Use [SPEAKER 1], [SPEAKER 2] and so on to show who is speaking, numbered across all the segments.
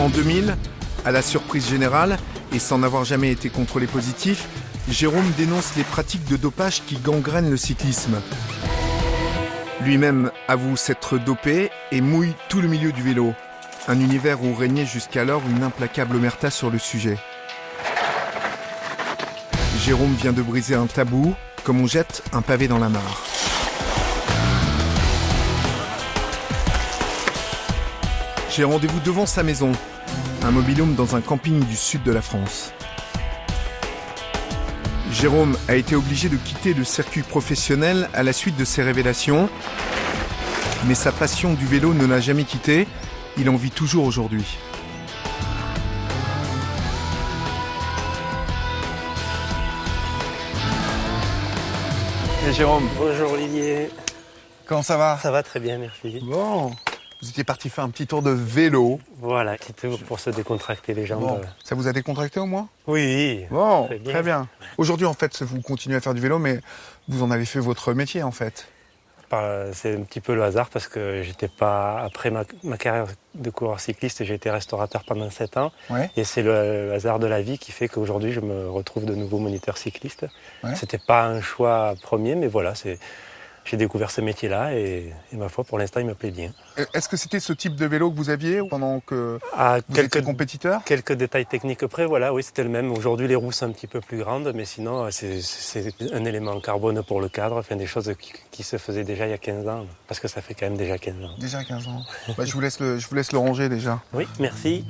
[SPEAKER 1] En 2000, à la surprise générale, et sans n'avoir jamais été contrôlé positif, Jérôme dénonce les pratiques de dopage qui gangrènent le cyclisme. Lui-même avoue s'être dopé et mouille tout le milieu du vélo. Un univers où régnait jusqu'alors une implacable omerta sur le sujet. Jérôme vient de briser un tabou, comme on jette un pavé dans la mare. J'ai rendez-vous devant sa maison, un mobil-home dans un camping du sud de la France. Jérôme a été obligé de quitter le circuit professionnel à la suite de ces révélations, mais sa passion du vélo ne l'a jamais quitté, il en vit toujours aujourd'hui. Et Jérôme.
[SPEAKER 2] Bonjour Olivier.
[SPEAKER 1] Comment ça va?
[SPEAKER 2] Ça va très bien, merci.
[SPEAKER 1] Bon, vous étiez parti faire un petit tour de vélo.
[SPEAKER 2] Voilà, petit tour pour se décontracter les jambes.
[SPEAKER 1] Bon. Ça vous a décontracté au moins?
[SPEAKER 2] Oui.
[SPEAKER 1] Bon, très bien. Aujourd'hui, en fait, vous continuez à faire du vélo, mais vous en avez fait votre métier, en fait.
[SPEAKER 2] C'est un petit peu le hasard parce que j'étais pas, après ma carrière de coureur cycliste, j'ai été restaurateur pendant 7 ans.
[SPEAKER 1] Ouais.
[SPEAKER 2] Et c'est le hasard de la vie qui fait qu'aujourd'hui, je me retrouve de nouveau moniteur cycliste.
[SPEAKER 1] Ouais.
[SPEAKER 2] C'était pas un choix premier, mais voilà, j'ai découvert ce métier-là et ma foi, pour l'instant, il me plaît bien.
[SPEAKER 1] Est-ce que c'était ce type de vélo que vous aviez pendant que vous étiez compétiteur?
[SPEAKER 2] Quelques détails techniques près, voilà, oui, c'était le même. Aujourd'hui, les roues sont un petit peu plus grandes, mais sinon, c'est un élément en carbone pour le cadre, enfin des choses qui se faisaient déjà il y a 15 ans, parce que ça fait quand même déjà 15 ans.
[SPEAKER 1] Déjà 15 ans. Bah, je vous laisse le ranger déjà.
[SPEAKER 2] Oui, merci.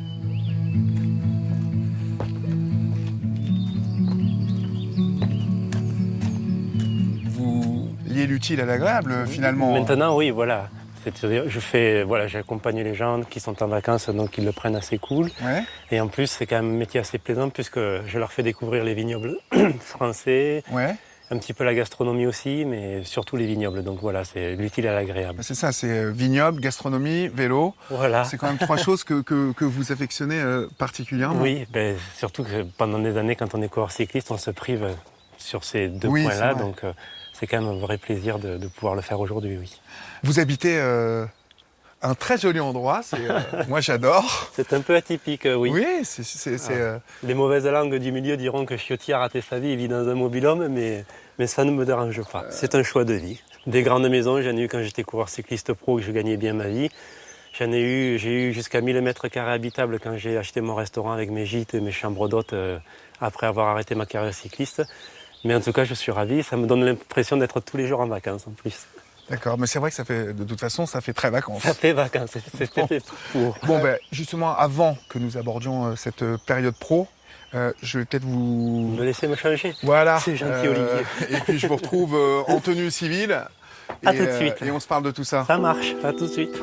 [SPEAKER 1] Lier l'utile à l'agréable, finalement.
[SPEAKER 2] Maintenant, oui, voilà. C'est-à-dire, j'accompagne les gens qui sont en vacances, donc ils le prennent assez cool.
[SPEAKER 1] Ouais.
[SPEAKER 2] Et en plus, c'est quand même un métier assez plaisant, puisque je leur fais découvrir les vignobles français,
[SPEAKER 1] ouais.
[SPEAKER 2] Un petit peu la gastronomie aussi, mais surtout les vignobles. Donc voilà, c'est l'utile à l'agréable.
[SPEAKER 1] C'est ça, c'est vignoble, gastronomie, vélo.
[SPEAKER 2] Voilà.
[SPEAKER 1] C'est quand même 3 choses que vous affectionnez particulièrement.
[SPEAKER 2] Oui, surtout que pendant des années, quand on est coureur cycliste, on se prive sur ces deux points-là. Donc c'est quand même un vrai plaisir de pouvoir le faire aujourd'hui, oui.
[SPEAKER 1] Vous habitez un très joli endroit, moi j'adore.
[SPEAKER 2] C'est un peu atypique, oui.
[SPEAKER 1] Oui,
[SPEAKER 2] Les mauvaises langues du milieu diront que Ciotti a raté sa vie, il vit dans un mobil-home, mais ça ne me dérange pas. C'est un choix de vie. Des grandes maisons, j'en ai eu quand j'étais coureur cycliste pro et que je gagnais bien ma vie. J'ai eu jusqu'à 1000 mètres carrés habitables quand j'ai acheté mon restaurant avec mes gîtes et mes chambres d'hôtes après avoir arrêté ma carrière cycliste. Mais en tout cas, je suis ravi. Ça me donne l'impression d'être tous les jours en vacances en plus.
[SPEAKER 1] D'accord, mais c'est vrai que de toute façon, ça fait très vacances.
[SPEAKER 2] Ça fait vacances, c'était fait pour.
[SPEAKER 1] Bon, justement, avant que nous abordions cette période pro, je vais peut-être vous...
[SPEAKER 2] Me laisser me changer.
[SPEAKER 1] Voilà.
[SPEAKER 2] C'est gentil, Olivier.
[SPEAKER 1] Et puis je vous retrouve en tenue civile.
[SPEAKER 2] À tout de suite.
[SPEAKER 1] Et on se parle de tout ça.
[SPEAKER 2] Ça marche, à tout de suite.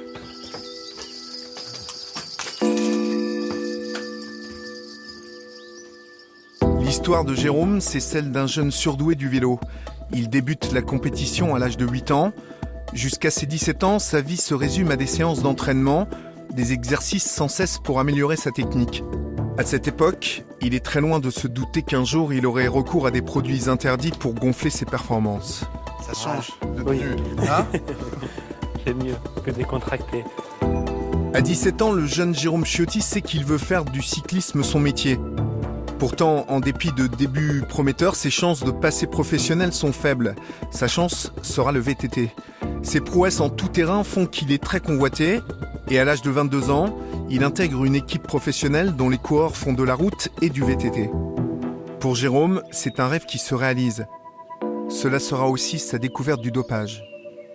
[SPEAKER 1] L'histoire de Jérôme, c'est celle d'un jeune surdoué du vélo. Il débute la compétition à l'âge de 8 ans. Jusqu'à ses 17 ans, sa vie se résume à des séances d'entraînement, des exercices sans cesse pour améliorer sa technique. À cette époque, il est très loin de se douter qu'un jour, il aurait recours à des produits interdits pour gonfler ses performances. Ça change de tenue, hein?
[SPEAKER 2] C'est mieux que décontracté.
[SPEAKER 1] À 17 ans, le jeune Jérôme Ciotti sait qu'il veut faire du cyclisme son métier. Pourtant, en dépit de débuts prometteurs, ses chances de passer professionnel sont faibles. Sa chance sera le VTT. Ses prouesses en tout terrain font qu'il est très convoité. Et à l'âge de 22 ans, il intègre une équipe professionnelle dont les coureurs font de la route et du VTT. Pour Jérôme, c'est un rêve qui se réalise. Cela sera aussi sa découverte du dopage.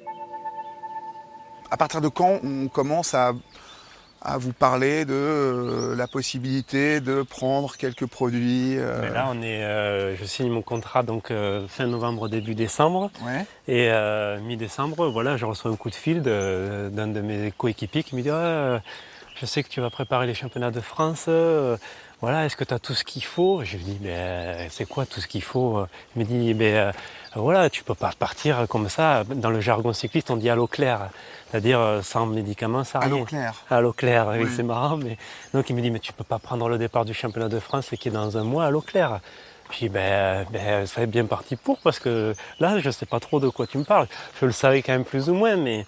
[SPEAKER 1] À partir de quand on commence à vous parler de la possibilité de prendre quelques produits
[SPEAKER 2] Mais là, je signe mon contrat donc fin novembre, début décembre.
[SPEAKER 1] Ouais.
[SPEAKER 2] Et mi-décembre, voilà, je reçois un coup de fil d'un de mes coéquipiers qui me dit je sais que tu vas préparer les championnats de France. Voilà, est-ce que tu as tout ce qu'il faut? Je lui dis, c'est quoi tout ce qu'il faut? Il me dit, voilà, tu peux pas partir comme ça. Dans le jargon cycliste, on dit à l'eau claire. C'est-à-dire sans médicaments, sans rien.
[SPEAKER 1] À l'eau claire.
[SPEAKER 2] À l'eau claire, oui,
[SPEAKER 1] Oui.
[SPEAKER 2] c'est marrant. Mais... Donc il me dit, mais tu peux pas prendre le départ du championnat de France qui est dans un mois à l'eau claire. Je dis, ça est bien parti pour, parce que là, je sais pas trop de quoi tu me parles. Je le savais quand même plus ou moins, mais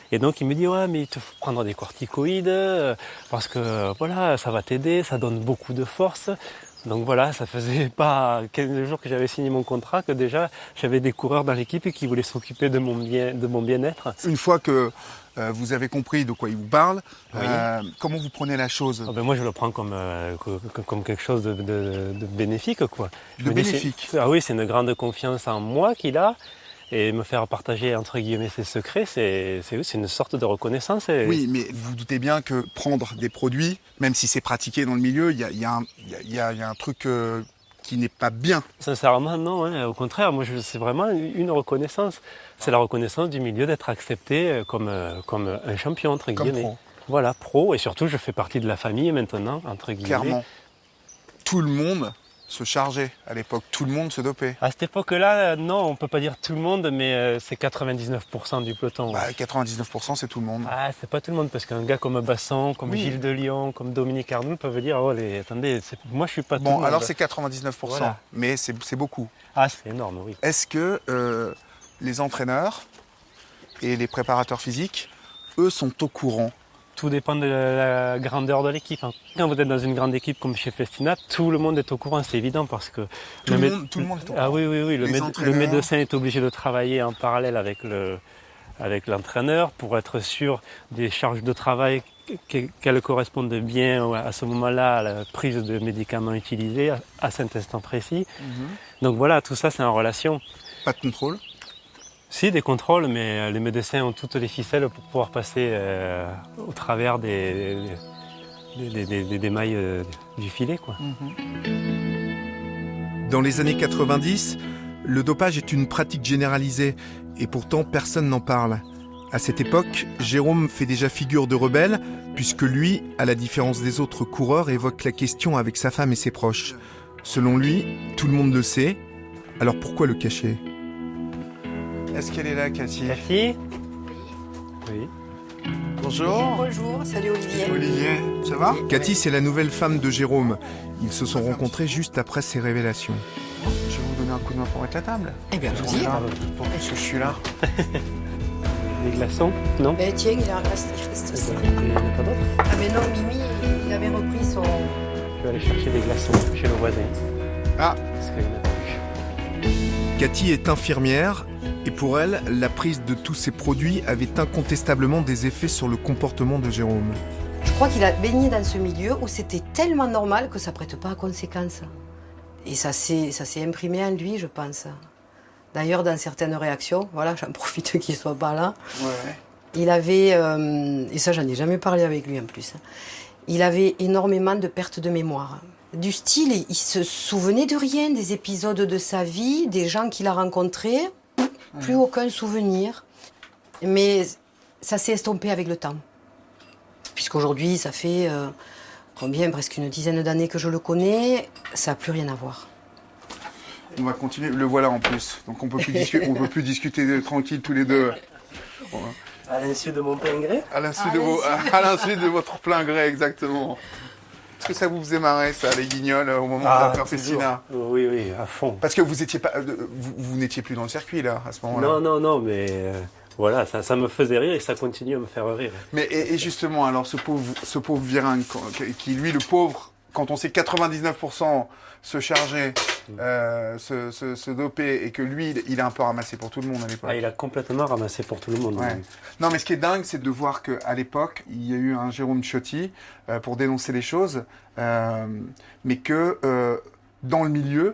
[SPEAKER 2] Et donc il me dit ouais mais il te faut prendre des corticoïdes parce que voilà ça va t'aider, ça donne beaucoup de force. Donc voilà, ça faisait pas 15 jours que j'avais signé mon contrat que déjà j'avais des coureurs dans l'équipe qui voulaient s'occuper de mon bien-être.
[SPEAKER 1] Une fois que vous avez compris de quoi il vous parle, comment vous prenez la chose?
[SPEAKER 2] Moi je le prends comme quelque chose de bénéfique quoi.
[SPEAKER 1] Bénéfique.
[SPEAKER 2] Ah oui, c'est une grande confiance en moi qu'il a. Et me faire partager entre guillemets ses secrets, c'est une sorte de reconnaissance.
[SPEAKER 1] Oui, mais vous doutez bien que prendre des produits, même si c'est pratiqué dans le milieu, il y a un truc qui n'est pas bien.
[SPEAKER 2] Sincèrement, non. Au contraire, moi, c'est vraiment une reconnaissance. C'est la reconnaissance du milieu d'être accepté comme un champion, entre guillemets.
[SPEAKER 1] Comme pro.
[SPEAKER 2] Voilà, pro. Et surtout, je fais partie de la famille maintenant, entre guillemets.
[SPEAKER 1] Clairement. Tout le monde se chargeait à l'époque, tout le monde se dopait.
[SPEAKER 2] À cette époque-là, non, on peut pas dire tout le monde, mais c'est 99% du peloton.
[SPEAKER 1] 99% c'est tout le monde.
[SPEAKER 2] Ah, c'est pas tout le monde, parce qu'un gars comme Basson, comme Gilles de Lyon, comme Dominique Arnould peuvent dire, oh, attendez, moi je suis pas tout le monde.
[SPEAKER 1] Bon, alors c'est 99%, voilà. Mais c'est beaucoup.
[SPEAKER 2] Ah, c'est énorme, oui.
[SPEAKER 1] Est-ce que les entraîneurs et les préparateurs physiques, eux, sont au courant?
[SPEAKER 2] Tout dépend de la grandeur de l'équipe. Quand vous êtes dans une grande équipe comme chez Festina, tout le monde est au courant, c'est évident parce que...
[SPEAKER 1] Tout le monde est au courant.
[SPEAKER 2] Ah oui, le médecin est obligé de travailler en parallèle avec l'entraîneur pour être sûr des charges de travail qu'elles correspondent bien à ce moment-là à la prise de médicaments utilisés à cet instant précis. Donc voilà, tout ça c'est en relation.
[SPEAKER 1] Pas de contrôle?
[SPEAKER 2] Si, des contrôles, mais les médecins ont toutes les ficelles pour pouvoir passer au travers des mailles du filet, quoi.
[SPEAKER 1] Dans les années 90, le dopage est une pratique généralisée et pourtant personne n'en parle. À cette époque, Jérôme fait déjà figure de rebelle puisque lui, à la différence des autres coureurs, évoque la question avec sa femme et ses proches. Selon lui, tout le monde le sait, alors pourquoi le cacher ? Est-ce qu'elle est là, Cathy ?
[SPEAKER 2] Cathy ? Oui.
[SPEAKER 1] Bonjour.
[SPEAKER 3] Bonjour, salut Olivier.
[SPEAKER 1] Olivier, ça va ? Cathy, c'est la nouvelle femme de Jérôme. Ils se sont rencontrés juste après ses révélations. Je vais vous donner un coup de main pour mettre la table.
[SPEAKER 3] Eh bien, allons-y.
[SPEAKER 1] Parce que je suis là.
[SPEAKER 2] Des glaçons ? Non ?
[SPEAKER 3] Tiens, il a un reste ça.
[SPEAKER 2] Il n'y en a pas d'autres ?
[SPEAKER 3] Ah mais non, Mimi, il avait repris son...
[SPEAKER 2] Je vais aller chercher des glaçons chez le voisin.
[SPEAKER 1] Ah.
[SPEAKER 2] Parce qu'il n'y en a plus.
[SPEAKER 1] Cathy est infirmière. Et pour elle, la prise de tous ces produits avait incontestablement des effets sur le comportement de Jérôme.
[SPEAKER 3] Je crois qu'il a baigné dans ce milieu où c'était tellement normal que ça prête pas à conséquence. Et ça s'est imprimé en lui, je pense. D'ailleurs, dans certaines réactions, voilà, j'en profite qu'il soit pas là.
[SPEAKER 1] Ouais.
[SPEAKER 3] Il avait, et ça j'en ai jamais parlé avec lui en plus, il avait énormément de pertes de mémoire. Du style, il se souvenait de rien, des épisodes de sa vie, des gens qu'il a rencontrés. Plus aucun souvenir. Mais ça s'est estompé avec le temps. Puisqu'aujourd'hui, ça fait presque une dizaine d'années que je le connais, ça n'a plus rien à voir.
[SPEAKER 1] On va continuer. Le voilà en plus. Donc on peut plus discuter tranquille tous les deux.
[SPEAKER 2] À l'insu de mon plein gré ?
[SPEAKER 1] À l'insu de votre plein gré, exactement. Est-ce que ça vous faisait marrer, ça, les guignols, au moment de la faire Festina ?
[SPEAKER 2] Oui, à fond.
[SPEAKER 1] Parce que vous étiez pas, vous n'étiez plus dans le circuit, là, à ce moment-là.
[SPEAKER 2] Non, mais voilà, ça me faisait rire et ça continue à me faire rire.
[SPEAKER 1] Mais et justement, alors, ce pauvre Virin, qui lui, le pauvre, quand on sait 99% se charger, se doper, et que lui, il a un peu ramassé pour tout le monde à l'époque.
[SPEAKER 2] Ah, il a complètement ramassé pour tout le monde.
[SPEAKER 1] Ouais. Non, mais ce qui est dingue, c'est de voir qu'à l'époque, il y a eu un Jérôme Ciotti pour dénoncer les choses, mais que dans le milieu,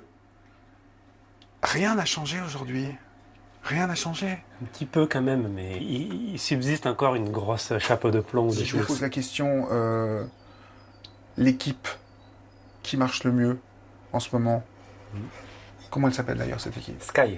[SPEAKER 1] rien n'a changé aujourd'hui. Rien n'a changé.
[SPEAKER 2] Un petit peu quand même, mais il subsiste encore une grosse chape de plomb.
[SPEAKER 1] Si je vous pose la question, l'équipe qui marche le mieux en ce moment, comment elle s'appelle d'ailleurs cette équipe ?
[SPEAKER 2] Sky.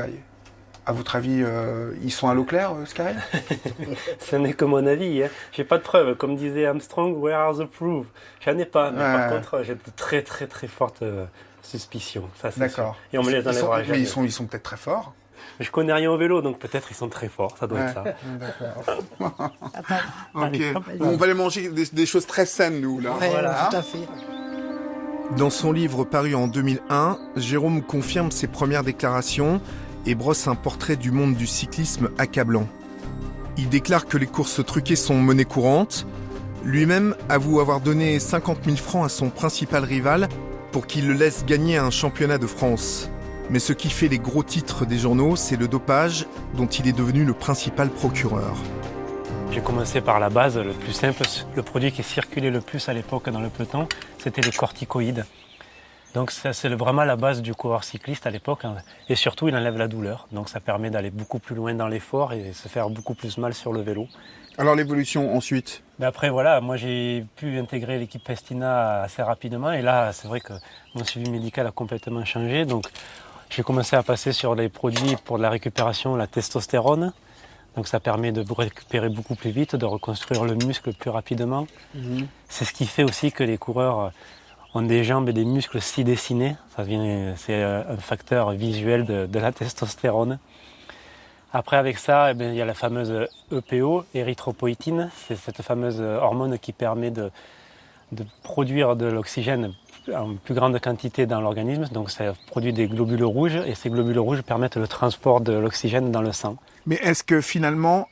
[SPEAKER 1] À votre avis, ils sont à l'eau claire, Sky ?
[SPEAKER 2] Ce n'est que mon avis. Hein. J'ai pas de preuves. Comme disait Armstrong, where are the proof ? J'en ai pas. Mais par contre, j'ai de très très très fortes suspicions. Ça, c'est
[SPEAKER 1] d'accord.
[SPEAKER 2] Sûr. Et on me les enlèvera jamais.
[SPEAKER 1] Mais ils sont peut-être très forts.
[SPEAKER 2] Je connais rien au vélo, donc peut-être ils sont très forts. Ça doit être ça.
[SPEAKER 1] D'accord. Ok. On va aller manger des choses très saines, nous, là.
[SPEAKER 3] Ouais, voilà. Tout à fait.
[SPEAKER 1] Dans son livre paru en 2001, Jérôme confirme ses premières déclarations et brosse un portrait du monde du cyclisme accablant. Il déclare que les courses truquées sont monnaie courante. Lui-même avoue avoir donné 50 000 francs à son principal rival pour qu'il le laisse gagner un championnat de France. Mais ce qui fait les gros titres des journaux, c'est le dopage dont il est devenu le principal procureur.
[SPEAKER 2] J'ai commencé par la base, le plus simple. Le produit qui circulait le plus à l'époque dans le peloton, c'était les corticoïdes. Donc ça, c'est vraiment la base du coureur cycliste à l'époque. Et surtout, il enlève la douleur. Donc ça permet d'aller beaucoup plus loin dans l'effort et se faire beaucoup plus mal sur le vélo.
[SPEAKER 1] Alors l'évolution ensuite?
[SPEAKER 2] Mais après, voilà, moi j'ai pu intégrer l'équipe Festina assez rapidement. Et là, c'est vrai que mon suivi médical a complètement changé. Donc j'ai commencé à passer sur les produits pour de la récupération, la testostérone. Donc ça permet de récupérer beaucoup plus vite, de reconstruire le muscle plus rapidement. C'est ce qui fait aussi que les coureurs ont des jambes et des muscles si dessinés. C'est un facteur visuel de la testostérone. Après, avec ça, il y a la fameuse EPO, érythropoïétine. C'est cette fameuse hormone qui permet de produire de l'oxygène en plus grande quantité dans l'organisme. Donc ça produit des globules rouges et ces globules rouges permettent le transport de l'oxygène dans le sang.
[SPEAKER 1] Mais est-ce que finalement,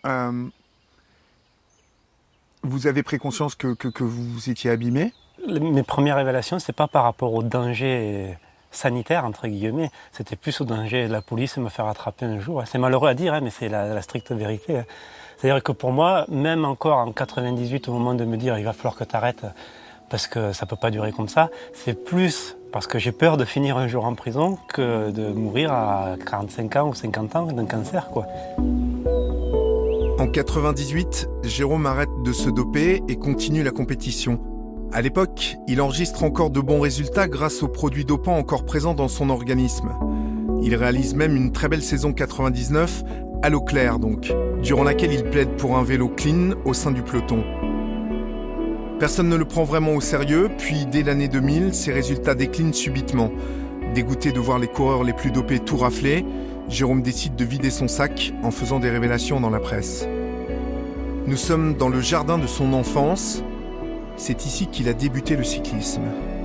[SPEAKER 1] vous avez pris conscience que vous étiez abîmé?
[SPEAKER 2] Mes premières révélations, c'est pas par rapport au danger sanitaire, entre guillemets, c'était plus au danger de la police me faire attraper un jour. C'est malheureux à dire, mais c'est la stricte vérité. C'est-à-dire que pour moi, même encore en 98, au moment de me dire il va falloir que tu arrêtes parce que ça peut pas durer comme ça, c'est plus parce que j'ai peur de finir un jour en prison que de mourir à 45 ans ou 50 ans d'un cancer, quoi.
[SPEAKER 1] En 98, Jérôme arrête de se doper et continue la compétition. À l'époque, il enregistre encore de bons résultats grâce aux produits dopants encore présents dans son organisme. Il réalise même une très belle saison 99, à l'eau claire donc, durant laquelle il plaide pour un vélo clean au sein du peloton. Personne ne le prend vraiment au sérieux, puis dès l'année 2000, ses résultats déclinent subitement. Dégoûté de voir les coureurs les plus dopés tout rafler, Jérôme décide de vider son sac en faisant des révélations dans la presse. Nous sommes dans le jardin de son enfance. C'est ici qu'il a débuté le cyclisme.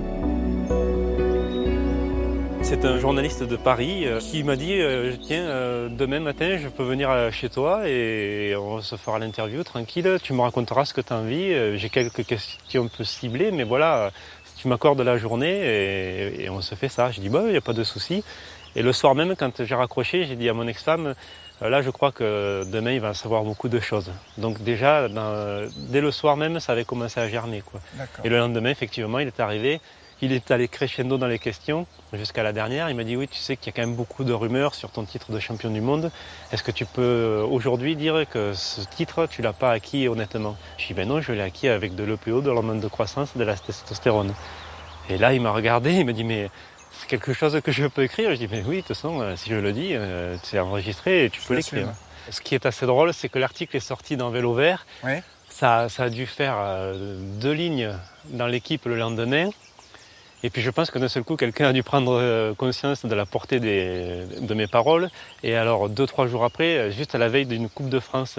[SPEAKER 2] C'est un journaliste de Paris qui m'a dit tiens, demain matin je peux venir chez toi et on se fera l'interview tranquille, tu me raconteras ce que tu as envie, j'ai quelques questions un peu ciblées, mais voilà, tu m'accordes la journée et on se fait ça. J'ai dit il n'y a pas de souci. Et le soir même, quand j'ai raccroché, j'ai dit à mon ex-femme, là je crois que demain il va savoir beaucoup de choses. Donc déjà, dès le soir même, ça avait commencé à germer, quoi. Et le lendemain, effectivement, il est arrivé. Il est allé crescendo dans les questions jusqu'à la dernière. Il m'a dit oui, tu sais qu'il y a quand même beaucoup de rumeurs sur ton titre de champion du monde. Est-ce que tu peux aujourd'hui dire que ce titre, tu l'as pas acquis honnêtement? Je dis non, je l'ai acquis avec de l'EPO, de l'hormone de croissance, de la testostérone. Et là, il m'a regardé, il m'a dit mais c'est quelque chose que je peux écrire? Je dis mais oui, de toute façon, si je le dis, c'est enregistré et tu peux l'écrire. Ce qui est assez drôle, c'est que l'article est sorti dans Vélo Vert. Ouais. Ça a dû faire 2 lignes dans l'équipe le lendemain. Et puis je pense que d'un seul coup, quelqu'un a dû prendre conscience de la portée de mes paroles. Et alors 2-3 jours après, juste à la veille d'une Coupe de France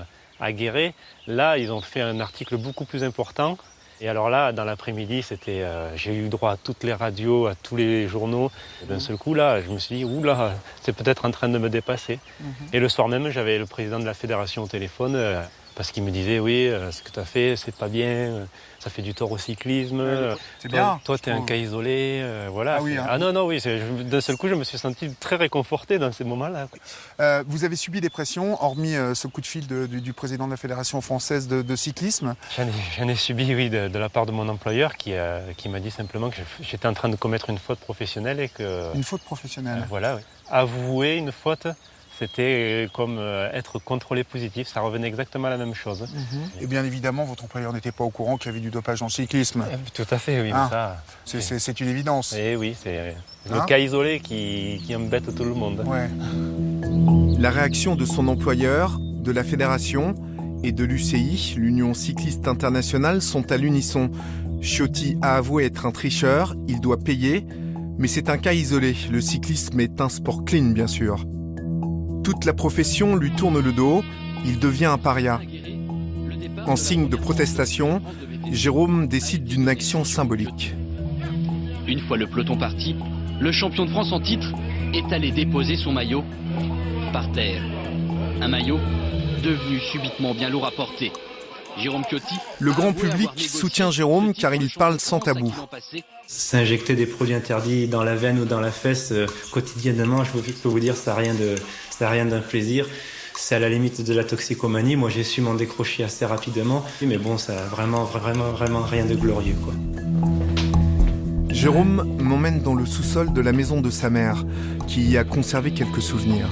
[SPEAKER 2] à Guéret, là ils ont fait un article beaucoup plus important. Et alors là, dans l'après-midi, j'ai eu droit à toutes les radios, à tous les journaux. Et d'un seul coup, là, je me suis dit, oula, c'est peut-être en train de me dépasser. Et le soir même, j'avais le président de la fédération au téléphone, parce qu'il me disait, oui, ce que tu as fait, c'est pas bien, ça fait du tort au cyclisme.
[SPEAKER 1] C'est bien.
[SPEAKER 2] Toi, tu es un cas isolé, voilà.
[SPEAKER 1] Ah oui, hein.
[SPEAKER 2] Ah non, oui, d'un seul coup, je me suis senti très réconforté dans ces moments-là.
[SPEAKER 1] Vous avez subi des pressions, hormis ce coup de fil du président de la Fédération française de cyclisme?
[SPEAKER 2] J'en ai subi, oui, de la part de mon employeur qui m'a dit simplement que j'étais en train de commettre une faute professionnelle et que...
[SPEAKER 1] Une faute professionnelle?
[SPEAKER 2] Voilà, oui. Avouer une faute, c'était comme être contrôlé positif, ça revenait exactement à la même chose.
[SPEAKER 1] Et bien évidemment, votre employeur n'était pas au courant qu'il y avait du dopage dans le cyclisme.
[SPEAKER 2] Tout à fait, oui.
[SPEAKER 1] Ah, c'est une évidence.
[SPEAKER 2] Et oui, c'est le cas isolé qui embête tout le monde.
[SPEAKER 1] Ouais. La réaction de son employeur, de la fédération et de l'UCI, l'Union cycliste internationale, sont à l'unisson. Ciotti a avoué être un tricheur, il doit payer, mais c'est un cas isolé. Le cyclisme est un sport clean, bien sûr. Toute la profession lui tourne le dos, il devient un paria. En signe de protestation, Jérôme décide d'une action symbolique.
[SPEAKER 4] Une fois le peloton parti, le champion de France en titre est allé déposer son maillot par terre. Un maillot devenu subitement bien lourd à porter. Jérôme Piotti.
[SPEAKER 1] Le grand public soutient Jérôme car il parle sans tabou.
[SPEAKER 5] S'injecter des produits interdits dans la veine ou dans la fesse quotidiennement, je peux vous dire, ça n'a rien d'un plaisir. C'est à la limite de la toxicomanie. Moi, j'ai su m'en décrocher assez rapidement. Mais bon, ça a vraiment rien de glorieux, quoi.
[SPEAKER 1] Jérôme m'emmène dans le sous-sol de la maison de sa mère, qui y a conservé quelques souvenirs.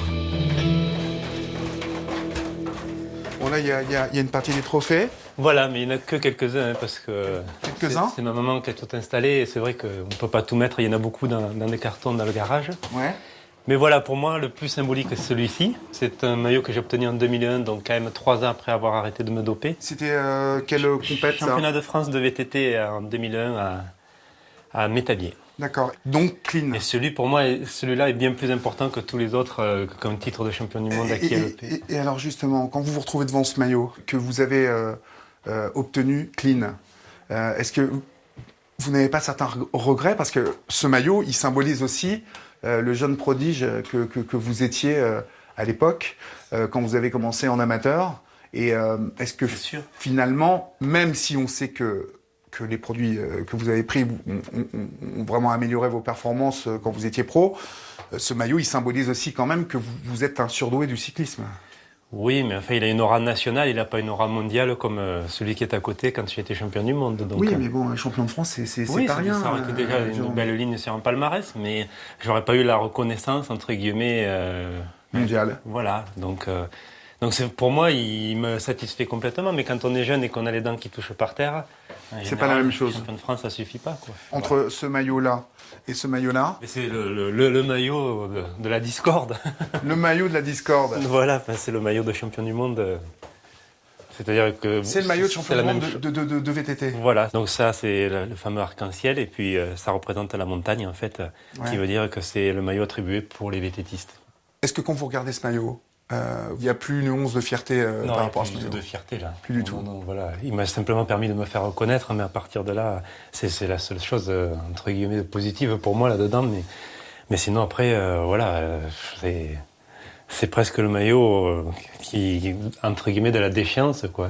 [SPEAKER 6] Bon là, il y a une partie des trophées.
[SPEAKER 2] Voilà, mais il n'y en a que quelques-uns, parce que c'est ma maman qui a tout installé, et c'est vrai qu'on ne peut pas tout mettre, il y en a beaucoup dans des cartons dans le garage.
[SPEAKER 6] Ouais.
[SPEAKER 2] Mais voilà, pour moi, le plus symbolique, c'est celui-ci. C'est un maillot que j'ai obtenu en 2001, donc quand même 3 ans après avoir arrêté de me doper.
[SPEAKER 6] C'était quelle compète, ça ?
[SPEAKER 2] Championnat de France de VTT en 2001 à Métabier.
[SPEAKER 6] D'accord, donc clean.
[SPEAKER 2] Et celui-là est bien plus important que tous les autres comme titre de champion du monde acquis à l'EP.
[SPEAKER 6] Et alors justement, quand vous vous retrouvez devant ce maillot que vous avez obtenu clean, est-ce que vous n'avez pas certains regrets ? Parce que ce maillot, il symbolise aussi le jeune prodige que vous étiez à l'époque, quand vous avez commencé en amateur. Et est-ce que finalement, même si on sait que les produits que vous avez pris ont vraiment amélioré vos performances quand vous étiez pro, ce maillot, il symbolise aussi quand même que vous êtes un surdoué du cyclisme.
[SPEAKER 2] Oui, mais enfin, il a une aura nationale, il n'a pas une aura mondiale comme celui qui est à côté quand tu étais champion du monde. Donc,
[SPEAKER 6] oui, mais bon, champion de France, c'est pas rien.
[SPEAKER 2] Ça aurait été déjà une belle ligne sur un palmarès, mais j'aurais pas eu la reconnaissance, entre guillemets...
[SPEAKER 6] mondiale.
[SPEAKER 2] Voilà, donc pour moi, il me satisfait complètement, mais quand on est jeune et qu'on a les dents qui touchent par terre...
[SPEAKER 6] C'est pas la même chose.
[SPEAKER 2] Champion de France, ça suffit pas, quoi.
[SPEAKER 6] Entre ce maillot-là et ce maillot-là.
[SPEAKER 2] Mais c'est le maillot de la discorde.
[SPEAKER 6] Le maillot de la discorde.
[SPEAKER 2] Voilà, c'est le maillot de champion du monde. C'est-à-dire que
[SPEAKER 6] c'est le maillot de champion du monde de VTT.
[SPEAKER 2] Voilà, donc ça c'est le fameux arc-en-ciel et puis ça représente la montagne en fait, qui veut dire que c'est le maillot attribué pour les VTTistes.
[SPEAKER 6] Est-ce que quand vous regardez ce maillot, il n'y a plus une once de fierté par rapport à ce maillot ?
[SPEAKER 2] Non, plus de fierté là.
[SPEAKER 6] Plus du tout.
[SPEAKER 2] Non, voilà. Il m'a simplement permis de me faire reconnaître, mais à partir de là, c'est la seule chose entre guillemets positive pour moi là-dedans. Mais sinon après, voilà, c'est presque le maillot qui entre guillemets de la déchéance, quoi.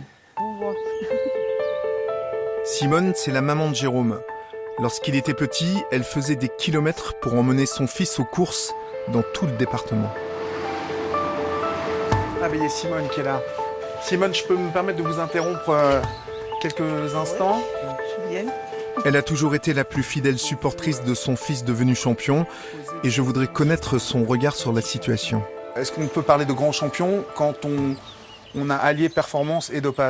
[SPEAKER 1] Simone, c'est la maman de Jérôme. Lorsqu'il était petit, elle faisait des kilomètres pour emmener son fils aux courses dans tout le département.
[SPEAKER 6] Ah ben il y a Simone qui est là. Simone, je peux me permettre de vous interrompre quelques instants ?
[SPEAKER 7] Bien.
[SPEAKER 1] Elle a toujours été la plus fidèle supportrice de son fils devenu champion et je voudrais connaître son regard sur la situation.
[SPEAKER 6] Est-ce qu'on peut parler de grand champion quand on a allié performance et dopage ?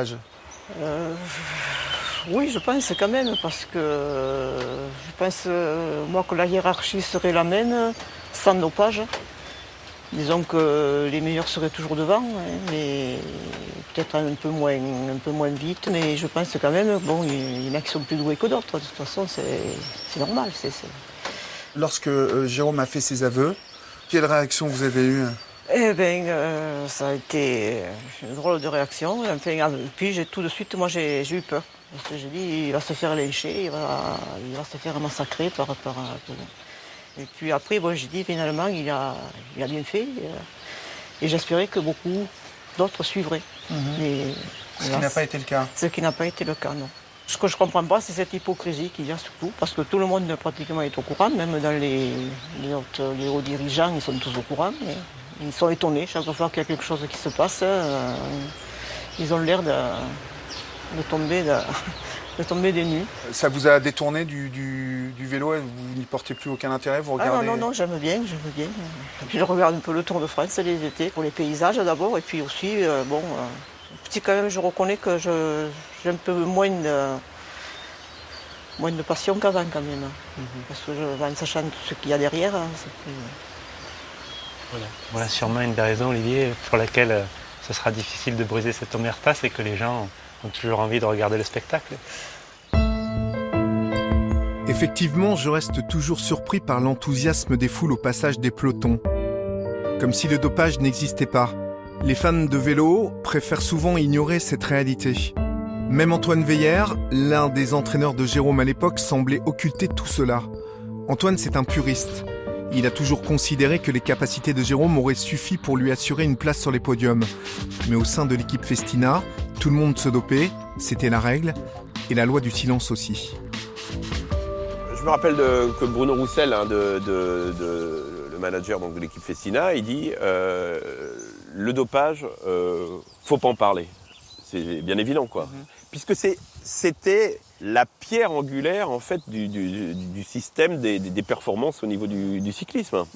[SPEAKER 7] Oui, je pense quand même, parce que je pense moi que la hiérarchie serait la même sans dopage. Disons que les meilleurs seraient toujours devant, mais peut-être un peu moins vite. Mais je pense quand même, bon, il y en a qui sont plus doués que d'autres. De toute façon, c'est normal.
[SPEAKER 6] Lorsque Jérôme a fait ses aveux, quelle réaction vous avez eue ?
[SPEAKER 7] Eh bien, ça a été une drôle de réaction. Enfin, puis tout de suite, moi, j'ai eu peur. Parce que j'ai dit, il va se faire lyncher, il va se faire massacrer par Et puis après, bon, j'ai dit, finalement, il a bien fait. Et j'espérais que beaucoup d'autres suivraient. Mais,
[SPEAKER 6] ce qui n'a pas été le cas.
[SPEAKER 7] Ce qui n'a pas été le cas, non. Ce que je ne comprends pas, c'est cette hypocrisie qu'il y a surtout, parce que tout le monde pratiquement est au courant, même dans les hauts dirigeants, ils sont tous au courant. Mais ils sont étonnés chaque fois qu'il y a quelque chose qui se passe. Ils ont l'air de tomber des nues.
[SPEAKER 6] Ça vous a détourné du vélo et vous n'y portez plus aucun intérêt, vous regardez...
[SPEAKER 7] Non, j'aime bien. Et puis je regarde un peu le Tour de France les étés, pour les paysages d'abord, et puis aussi, petit quand même, je reconnais que j'ai un peu moins de passion qu'avant quand même. Parce que en sachant tout ce qu'il y a derrière, c'est plus...
[SPEAKER 2] Voilà sûrement une des raisons, Olivier, pour laquelle ce sera difficile de briser cette omerta, c'est que les gens ont toujours envie de regarder le spectacle.
[SPEAKER 1] Effectivement, je reste toujours surpris par l'enthousiasme des foules au passage des pelotons. Comme si le dopage n'existait pas. Les fans de vélo préfèrent souvent ignorer cette réalité. Même Antoine Veillère, l'un des entraîneurs de Jérôme à l'époque, semblait occulter tout cela. Antoine, c'est un puriste. Il a toujours considéré que les capacités de Jérôme auraient suffi pour lui assurer une place sur les podiums. Mais au sein de l'équipe Festina, tout le monde se dopait, c'était la règle, et la loi du silence aussi.
[SPEAKER 8] Je me rappelle que Bruno Roussel, le manager donc, de l'équipe Festina, il dit le dopage, faut pas en parler. C'est bien évident, quoi. Puisque c'était la pierre angulaire en fait du système des performances au niveau du cyclisme.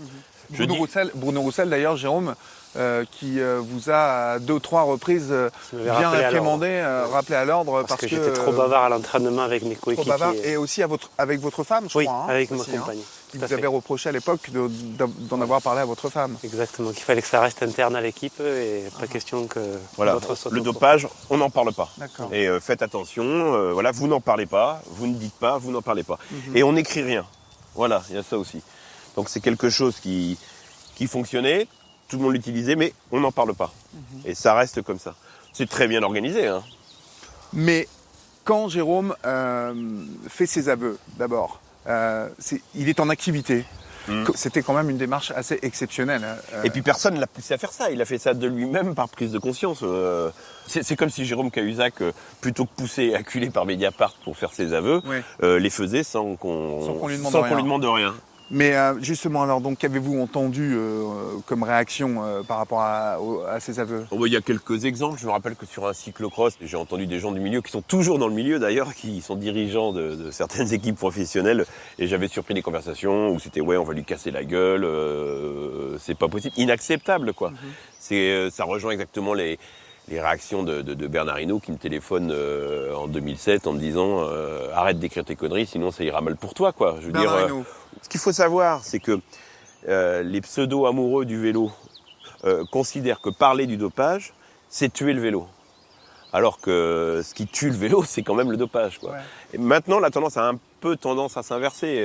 [SPEAKER 6] Bruno Roussel, d'ailleurs, Jérôme, qui vous a à 2 ou 3 reprises bien réprimandé, rappelé à l'ordre
[SPEAKER 2] parce que j'étais trop bavard à l'entraînement avec mes coéquipiers.
[SPEAKER 6] Et aussi avec votre femme, je crois.
[SPEAKER 2] Avec ma
[SPEAKER 6] aussi,
[SPEAKER 2] compagne.
[SPEAKER 6] Qui vous avait reproché à l'époque d'en avoir parlé à votre femme.
[SPEAKER 2] Exactement, qu'il fallait que ça reste interne à l'équipe et pas question que
[SPEAKER 8] votre saute. Le dopage, on n'en parle pas.
[SPEAKER 6] D'accord.
[SPEAKER 8] Et faites attention, vous n'en parlez pas, vous ne dites pas, vous n'en parlez pas. Et on n'écrit rien. Voilà, il y a ça aussi. Donc c'est quelque chose qui fonctionnait, tout le monde l'utilisait, mais on n'en parle pas. Et ça reste comme ça. C'est très bien organisé. Hein.
[SPEAKER 6] Mais quand Jérôme fait ses aveux, d'abord, il est en activité. C'était quand même une démarche assez exceptionnelle.
[SPEAKER 8] Et puis personne ne l'a poussé à faire ça. Il a fait ça de lui-même par prise de conscience. C'est comme si Jérôme Cahuzac, plutôt que poussé et acculé par Mediapart pour faire ses aveux, les faisait sans qu'on lui demande rien.
[SPEAKER 6] Mais justement, alors, donc, qu'avez-vous entendu comme réaction par rapport à ces aveux ?
[SPEAKER 8] Il y a quelques exemples. Je me rappelle que sur un cyclocross, j'ai entendu des gens du milieu qui sont toujours dans le milieu d'ailleurs, qui sont dirigeants de certaines équipes professionnelles, et j'avais surpris des conversations où c'était on va lui casser la gueule, c'est pas possible, inacceptable quoi. Ça rejoint exactement les réactions de Bernard Hinault qui me téléphone en 2007 en me disant arrête d'écrire tes conneries sinon ça ira mal pour toi quoi. Je veux
[SPEAKER 6] Bernard
[SPEAKER 8] dire,
[SPEAKER 6] Hinault.
[SPEAKER 8] Ce qu'il faut savoir c'est que les pseudo-amoureux du vélo considèrent que parler du dopage c'est tuer le vélo. Alors que ce qui tue le vélo, c'est quand même le dopage, quoi. Ouais. Et maintenant, la tendance a un peu tendance à s'inverser,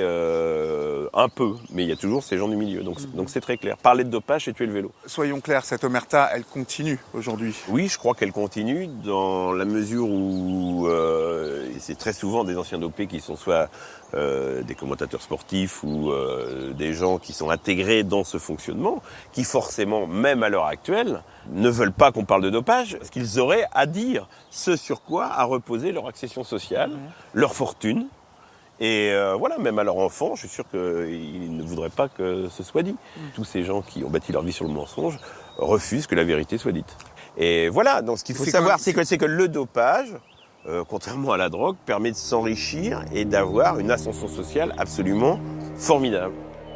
[SPEAKER 8] un peu, mais il y a toujours ces gens du milieu, donc c'est très clair. Parler de dopage, c'est tuer le vélo.
[SPEAKER 6] Soyons clairs, cette omerta, elle continue aujourd'hui.
[SPEAKER 8] Oui, je crois qu'elle continue dans la mesure où c'est très souvent des anciens dopés qui sont soit des commentateurs sportifs ou des gens qui sont intégrés dans ce fonctionnement, qui forcément, même à l'heure actuelle, ne veulent pas qu'on parle de dopage, parce qu'ils auraient à dire ce sur quoi a reposé leur accession sociale, leur fortune, et voilà, même à leurs enfants, je suis sûr qu'ils ne voudraient pas que ce soit dit. Tous ces gens qui ont bâti leur vie sur le mensonge refusent que la vérité soit dite. Et voilà, donc ce qu'il faut savoir, c'est que le dopage, contrairement à la drogue, permet de s'enrichir et d'avoir une ascension sociale absolument formidable.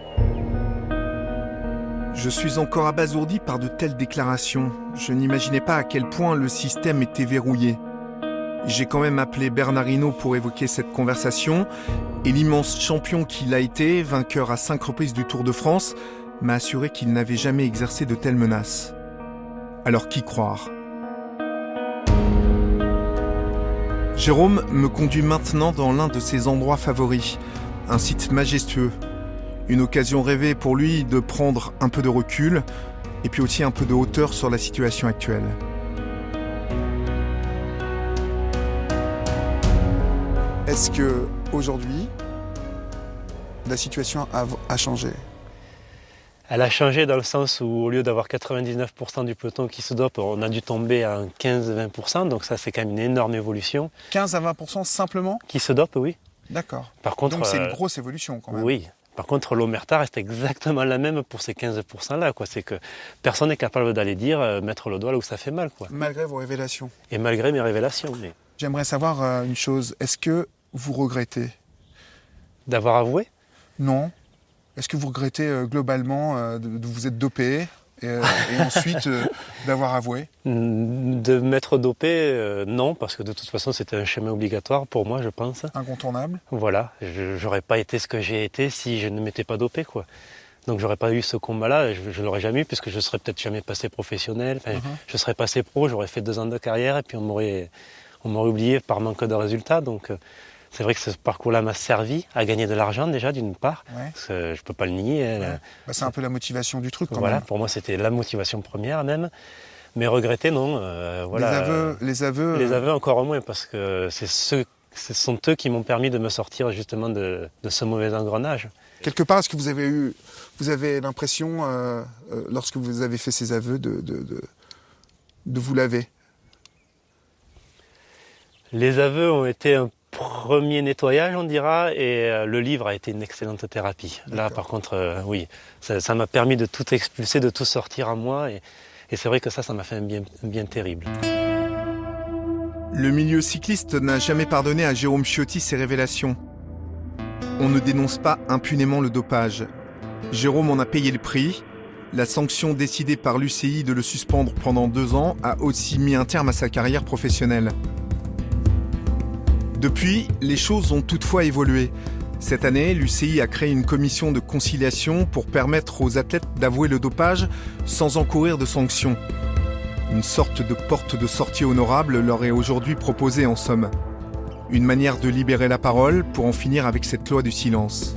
[SPEAKER 1] Je suis encore abasourdi par de telles déclarations. Je n'imaginais pas à quel point le système était verrouillé. J'ai quand même appelé Bernard Hinault pour évoquer cette conversation, et l'immense champion qu'il a été, vainqueur à 5 reprises du Tour de France, m'a assuré qu'il n'avait jamais exercé de telles menaces. Alors qui croire ? Jérôme me conduit maintenant dans l'un de ses endroits favoris, un site majestueux. Une occasion rêvée pour lui de prendre un peu de recul et puis aussi un peu de hauteur sur la situation actuelle.
[SPEAKER 6] Est-ce que aujourd'hui, la situation a changé ?
[SPEAKER 2] Elle a changé dans le sens où au lieu d'avoir 99% du peloton qui se dope, on a dû tomber à 15-20%, donc ça c'est quand même une énorme évolution.
[SPEAKER 6] 15 à 20% simplement ?
[SPEAKER 2] Qui se dope, oui.
[SPEAKER 6] D'accord.
[SPEAKER 2] Par contre,
[SPEAKER 6] donc c'est une grosse évolution quand même.
[SPEAKER 2] Oui. Par contre, l'omerta reste exactement la même pour ces 15%-là. C'est que personne n'est capable d'aller dire, mettre le doigt là où ça fait mal.
[SPEAKER 6] Malgré vos révélations.
[SPEAKER 2] Et malgré mes révélations. Mais...
[SPEAKER 6] J'aimerais savoir une chose. Est-ce que vous regrettez ?
[SPEAKER 2] D'avoir avoué ?
[SPEAKER 6] Non. Est-ce que vous regrettez globalement de vous être dopé et ensuite d'avoir avoué ?
[SPEAKER 2] De m'être dopé, non, parce que de toute façon c'était un chemin obligatoire pour moi, je pense.
[SPEAKER 6] Incontournable ?
[SPEAKER 2] Voilà, j'aurais pas été ce que j'ai été si je ne m'étais pas dopé, quoi. Donc j'aurais pas eu ce combat-là, je l'aurais jamais eu, puisque je serais peut-être jamais passé professionnel. Je serais passé pro, j'aurais fait 2 ans de carrière et puis on m'aurait oublié par manque de résultats. Donc c'est vrai que ce parcours-là m'a servi à gagner de l'argent déjà d'une part, parce que je peux pas le nier.
[SPEAKER 6] C'est un peu la motivation du truc quand même.
[SPEAKER 2] Voilà, pour moi c'était la motivation première même. Mais regretter, non.
[SPEAKER 6] Voilà. Les aveux
[SPEAKER 2] Les aveux encore moins, parce que c'est ce Ce sont eux qui m'ont permis de me sortir justement de ce mauvais engrenage.
[SPEAKER 6] Quelque part, est-ce que vous avez l'impression, lorsque vous avez fait ces aveux, de vous laver?
[SPEAKER 2] Les aveux ont été un premier nettoyage, on dira, et le livre a été une excellente thérapie. Là, par contre, oui, ça m'a permis de tout expulser, de tout sortir à moi, et c'est vrai que ça m'a fait un bien terrible.
[SPEAKER 1] Le milieu cycliste n'a jamais pardonné à Jérôme Ciotti ses révélations. On ne dénonce pas impunément le dopage. Jérôme en a payé le prix. La sanction décidée par l'UCI de le suspendre pendant 2 ans a aussi mis un terme à sa carrière professionnelle. Depuis, les choses ont toutefois évolué. Cette année, l'UCI a créé une commission de conciliation pour permettre aux athlètes d'avouer le dopage sans encourir de sanctions. Une sorte de porte de sortie honorable leur est aujourd'hui proposée en somme. Une manière de libérer la parole pour en finir avec cette loi du silence.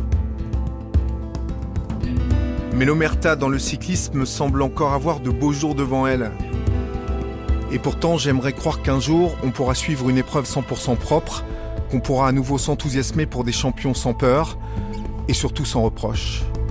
[SPEAKER 1] Mais l'omerta dans le cyclisme semble encore avoir de beaux jours devant elle. Et pourtant, j'aimerais croire qu'un jour, on pourra suivre une épreuve 100% propre, qu'on pourra à nouveau s'enthousiasmer pour des champions sans peur et surtout sans reproche.